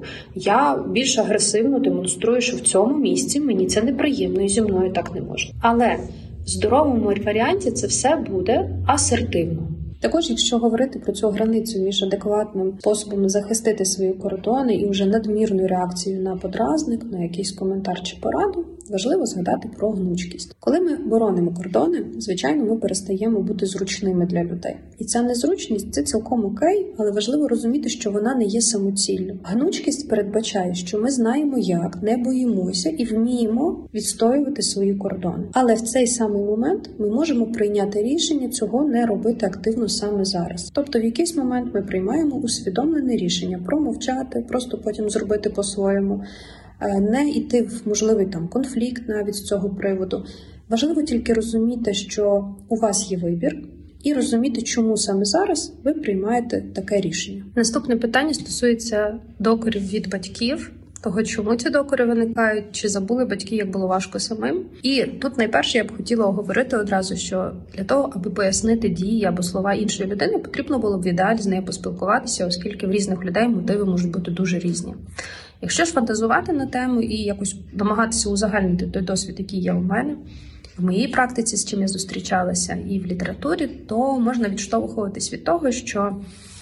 я більш агресивно демонструю, що в цьому місці мені це неприємно і зі мною так не можна. Але в здоровому варіанті це все буде асертивно. Також, якщо говорити про цю границю між адекватним способом захистити свої кордони і вже надмірною реакцією на подразник, на якийсь коментар чи пораду, важливо згадати про гнучкість. Коли ми боронимо кордони, звичайно, ми перестаємо бути зручними для людей. І ця незручність – це цілком окей, але важливо розуміти, що вона не є самоціллю. Гнучкість передбачає, що ми знаємо як, не боїмося і вміємо відстоювати свої кордони. Але в цей самий момент ми можемо прийняти рішення цього не робити активно саме зараз. Тобто в якийсь момент ми приймаємо усвідомлене рішення промовчати, просто потім зробити по-своєму, не йти в можливий там конфлікт навіть з цього приводу. Важливо тільки розуміти, що у вас є вибір, і розуміти, чому саме зараз ви приймаєте таке рішення. Наступне питання стосується докорів від батьків, того, чому ці докори виникають, чи забули батьки, як було важко самим. І тут найперше я б хотіла оговорити одразу, що для того, аби пояснити дії або слова іншої людини, потрібно було б в ідеалі з нею поспілкуватися, оскільки в різних людей мотиви можуть бути дуже різні. Якщо ж фантазувати на тему і якось намагатися узагальнити той досвід, який є у мене, в моїй практиці, з чим я зустрічалася, і в літературі, то можна відштовхуватись від того, що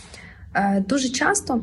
е, дуже часто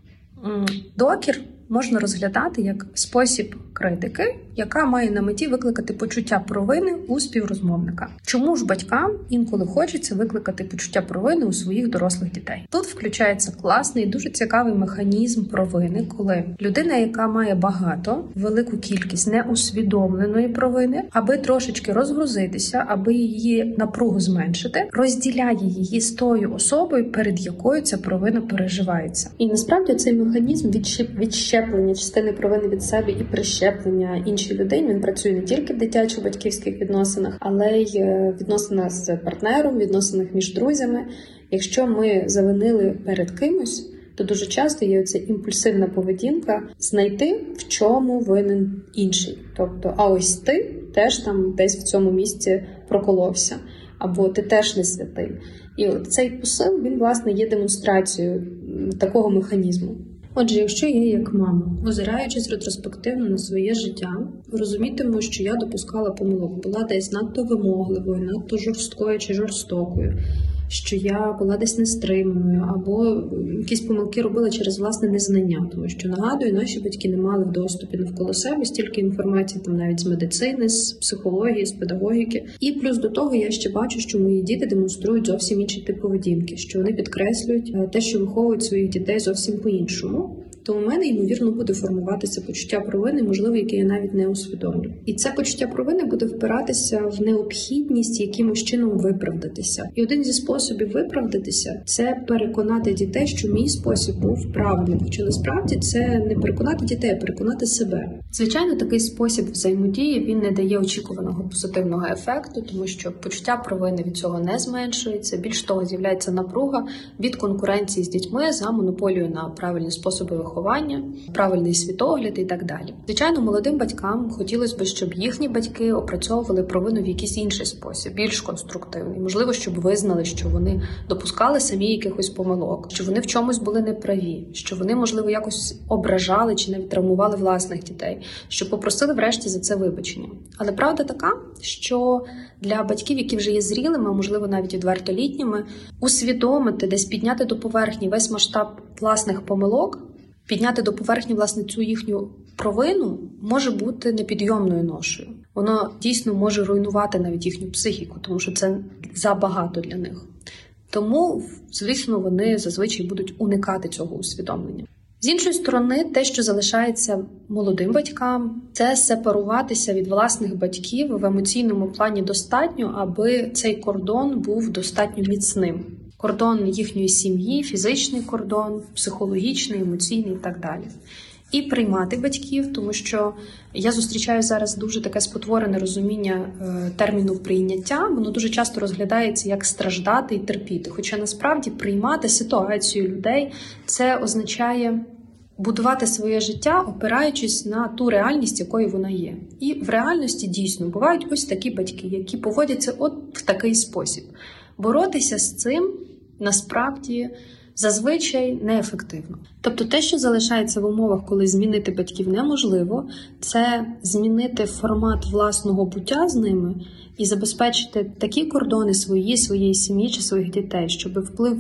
м, докір можна розглядати як спосіб критики, яка має на меті викликати почуття провини у співрозмовника. Чому ж батькам інколи хочеться викликати почуття провини у своїх дорослих дітей? Тут включається класний, дуже цікавий механізм провини, коли людина, яка має багато, велику кількість неусвідомленої провини, аби трошечки розгрузитися, аби її напругу зменшити, розділяє її з тою особою, перед якою ця провина переживається. І насправді цей механізм відщеплення частини провини від себе і прищеплення інших людей, він працює не тільки в дитячо-батьківських відносинах, але й в відносинах з партнером, відносинах між друзями. Якщо ми завинили перед кимось, то дуже часто є оця імпульсивна поведінка знайти, в чому винен інший. Тобто, а ось ти теж там десь в цьому місці проколовся, або ти теж не святий. І от цей посил, він, власне, є демонстрацією такого механізму. Отже, якщо я як мама, озираючись ретроспективно на своє життя, розумітиму, що я допускала помилок, була десь надто вимогливою, надто жорсткою чи жорстокою, що я була десь нестриманою, або якісь помилки робила через власне незнання, тому що, нагадую, наші батьки не мали в доступі навколо себе стільки інформації, там навіть з медицини, з психології, з педагогіки. І плюс до того я ще бачу, що мої діти демонструють зовсім інший тип поведінки, що вони підкреслюють те, що виховують своїх дітей зовсім по-іншому. То у мене, ймовірно, буде формуватися почуття провини, можливо, яке я навіть не усвідомлю. І це почуття провини буде впиратися в необхідність якимось чином виправдатися. І один зі способів виправдатися – це переконати дітей, що мій спосіб був правильним. Хоча насправді це не переконати дітей, а переконати себе. Звичайно, такий спосіб взаємодії, він не дає очікуваного позитивного ефекту, тому що почуття провини від цього не зменшується. Більш того, з'являється напруга від конкуренції з дітьми за монополію на правильні способи виховання, правильний світогляд і так далі. Звичайно, молодим батькам хотілося б, щоб їхні батьки опрацьовували провину в якийсь інший спосіб, більш конструктивний. Можливо, щоб визнали, що вони допускали самі якихось помилок, що вони в чомусь були неправі, що вони, можливо, якось ображали чи навіть травмували власних дітей, що попросили врешті за це вибачення. Але правда така, що для батьків, які вже є зрілими, а можливо навіть відвертолітніми, усвідомити, десь підняти до поверхні весь масштаб власних помилок, підняти до поверхні, власне, цю їхню провину може бути непідйомною ношею. Воно дійсно може руйнувати навіть їхню психіку, тому що це забагато для них. Тому, звісно, вони зазвичай будуть уникати цього усвідомлення. З іншої сторони, те, що залишається молодим батькам, це сепаруватися від власних батьків в емоційному плані достатньо, аби цей кордон був достатньо міцним. Кордон їхньої сім'ї, фізичний кордон, психологічний, емоційний і так далі. І приймати батьків, тому що я зустрічаю зараз дуже таке спотворене розуміння е, терміну прийняття. Воно дуже часто розглядається як страждати і терпіти. Хоча насправді приймати ситуацію людей – це означає будувати своє життя, опираючись на ту реальність, якою вона є. І в реальності дійсно бувають ось такі батьки, які поводяться от в такий спосіб. Боротися з цим насправді зазвичай неефективно. Тобто те, що залишається в умовах, коли змінити батьків неможливо, це змінити формат власного буття з ними і забезпечити такі кордони свої, своєї сім'ї чи своїх дітей, щоб вплив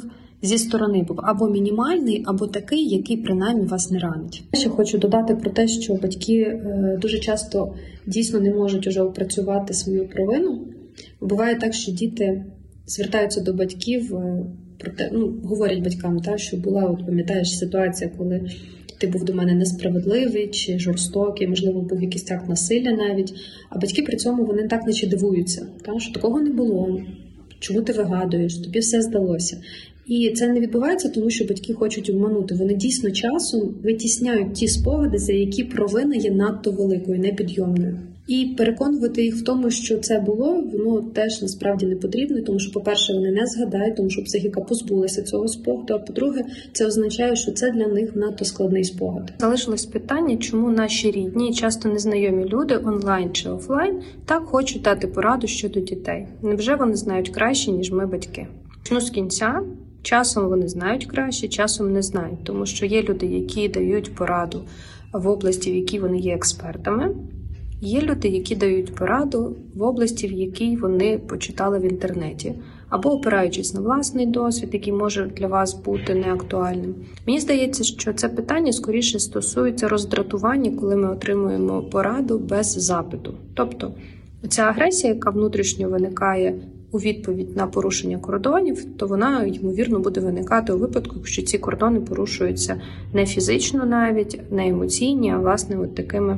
зі сторони був або мінімальний, або такий, який принаймні вас не ранить. Я ще хочу додати про те, що батьки дуже часто дійсно не можуть уже опрацювати свою провину. Буває так, що діти звертаються до батьків, про те, ну, говорять батькам, та, що була, от пам'ятаєш, ситуація, коли ти був до мене несправедливий чи жорстокий, можливо, був якийсь акт насилля навіть, а батьки при цьому вони так наче дивуються, та, що такого не було, чому ти вигадуєш, тобі все здалося. І це не відбувається, тому що батьки хочуть обманути. Вони дійсно часом витісняють ті спогади, за які провина є надто великою, непідйомною. І переконувати їх в тому, що це було, воно теж насправді не потрібно, тому що, по-перше, вони не згадають, тому що психіка позбулася цього спогаду, а по-друге, це означає, що це для них надто складний спогад. Залишилось питання, чому наші рідні і часто незнайомі люди, онлайн чи офлайн, так хочуть дати пораду щодо дітей. Невже вони знають краще, ніж ми, батьки? Ну, з кінця. Часом вони знають краще, часом не знають, тому що є люди, які дають пораду в області, в якій вони є експертами. Є люди, які дають пораду в області, в якій вони почитали в інтернеті, або опираючись на власний досвід, який може для вас бути неактуальним. Мені здається, що це питання скоріше стосується роздратування, коли ми отримуємо пораду без запиту. Тобто, ця агресія, яка внутрішньо виникає у відповідь на порушення кордонів, то вона, ймовірно, буде виникати у випадку, якщо ці кордони порушуються не фізично навіть, не емоційні, а, власне, от такими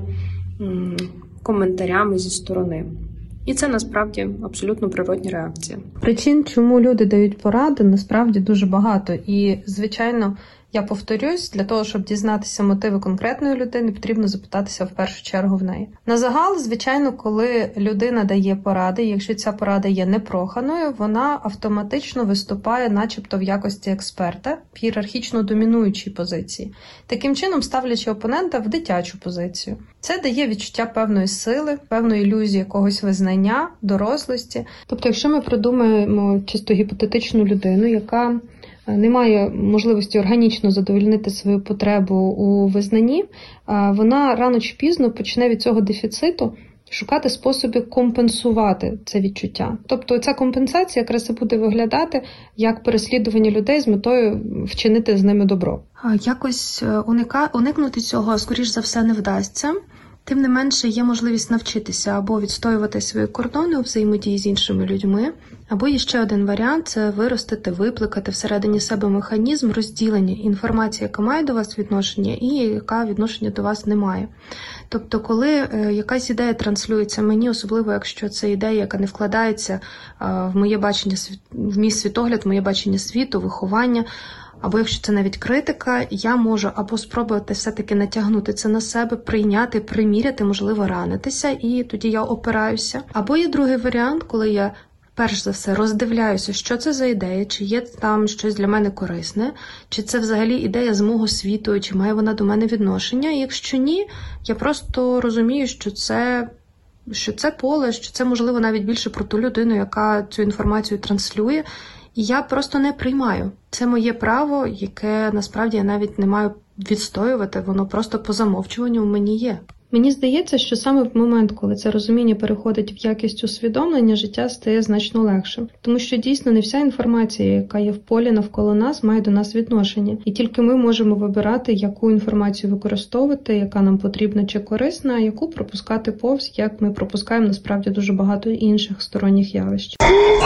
м- коментарями зі сторони. І це, насправді, абсолютно природня реакція. Причин, чому люди дають поради, насправді дуже багато. І, звичайно, я повторюсь, для того, щоб дізнатися мотиви конкретної людини, потрібно запитатися в першу чергу в неї. На загал, звичайно, коли людина дає поради, якщо ця порада є непроханою, вона автоматично виступає начебто в якості експерта в ієрархічно домінуючій позиції, таким чином ставлячи опонента в дитячу позицію. Це дає відчуття певної сили, певної ілюзії якогось визнання, дорослості. Тобто, якщо ми продумаємо чисто гіпотетичну людину, яка не має можливості органічно задовольнити свою потребу у визнанні, вона рано чи пізно почне від цього дефіциту шукати способи компенсувати це відчуття. Тобто ця компенсація якраз і буде виглядати як переслідування людей з метою вчинити з ними добро. Якось уника... уникнути цього, скоріш за все, не вдасться. Тим не менше, є можливість навчитися або відстоювати свої кордони у взаємодії з іншими людьми, або є ще один варіант – це виростити, випликати всередині себе механізм розділення інформації, яка має до вас відношення, і яка відношення до вас не має. Тобто, коли якась ідея транслюється мені, особливо якщо це ідея, яка не вкладається в моє бачення, в мій світогляд, в моє бачення світу, виховання, або якщо це навіть критика, я можу або спробувати все-таки натягнути це на себе, прийняти, приміряти, можливо, ранитися, і тоді я опираюся. Або є другий варіант, коли я перш за все роздивляюся, що це за ідея, чи є там щось для мене корисне, чи це взагалі ідея з мого світу, чи має вона до мене відношення. І якщо ні, я просто розумію, що це, що це поле, що це, можливо, навіть більше про ту людину, яка цю інформацію транслює, і я просто не приймаю. Це моє право, яке насправді я навіть не маю відстоювати, воно просто по замовчуванню в мені є. Мені здається, що саме в момент, коли це розуміння переходить в якість усвідомлення, життя стає значно легшим. Тому що дійсно не вся інформація, яка є в полі навколо нас, має до нас відношення. І тільки ми можемо вибирати, яку інформацію використовувати, яка нам потрібна чи корисна, а яку пропускати повз, як ми пропускаємо насправді дуже багато інших сторонніх явищ.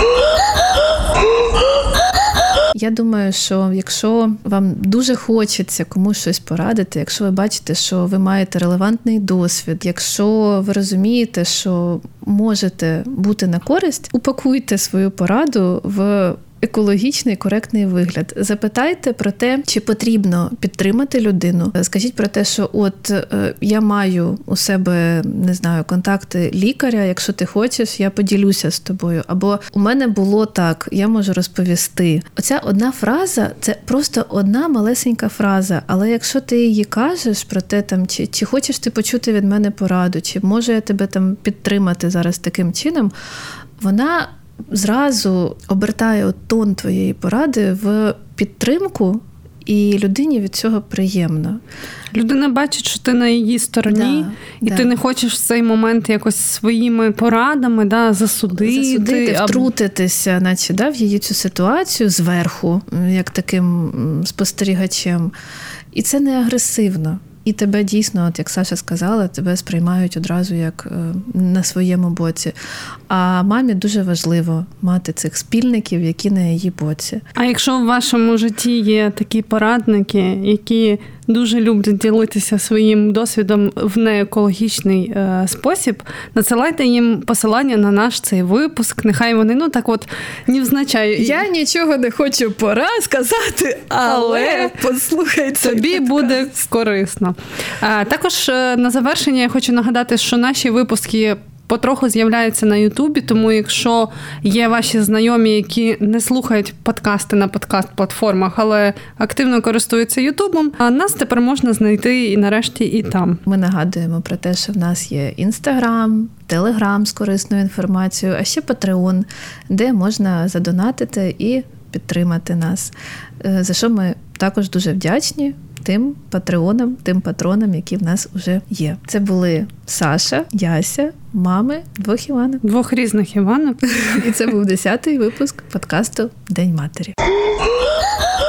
Я думаю, що якщо вам дуже хочеться комусь щось порадити, якщо ви бачите, що ви маєте релевантний досвід, якщо ви розумієте, що можете бути на користь, упакуйте свою пораду в екологічний, коректний вигляд. Запитайте про те, чи потрібно підтримати людину. Скажіть про те, що от е, я маю у себе, не знаю, контакти лікаря, якщо ти хочеш, я поділюся з тобою. Або у мене було так, я можу розповісти. Оця одна фраза, це просто одна малесенька фраза, але якщо ти її кажеш про те, там, чи, чи хочеш ти почути від мене пораду, чи можу я тебе там підтримати зараз таким чином, вона зразу обертає тон твоєї поради в підтримку і людині від цього приємно. Людина бачить, що ти на її стороні, да, і да. ти не хочеш в цей момент якось своїми порадами да, засудити. Засудити, або... втрутитися, наче, да, в її цю ситуацію зверху, як таким спостерігачем. І це не агресивно. І тебе дійсно, от як Саша сказала, тебе сприймають одразу як на своєму боці. А мамі дуже важливо мати цих спільників, які на її боці. А якщо в вашому житті є такі порадники, які дуже люблять ділитися своїм досвідом в неекологічний е, спосіб, надсилайте їм посилання на наш цей випуск. Нехай вони, ну так от, невзначай. Я нічого не хочу пора сказати, але послухай цей тобі подкаст. Буде корисно. А, також на завершення я хочу нагадати, що наші випуски потроху з'являються на Ютубі, тому якщо є ваші знайомі, які не слухають подкасти на подкаст-платформах, але активно користуються Ютубом, а нас тепер можна знайти і нарешті і там. Ми нагадуємо про те, що в нас є Інстаграм, Телеграм з корисною інформацією, а ще Патреон, де можна задонатити і підтримати нас. За що ми також дуже вдячні тим патреонам, тим патронам, які в нас вже є. Це були Саша, Яся, мами двох Іванок. Двох різних Іванок. І це був десятий випуск подкасту «День матері».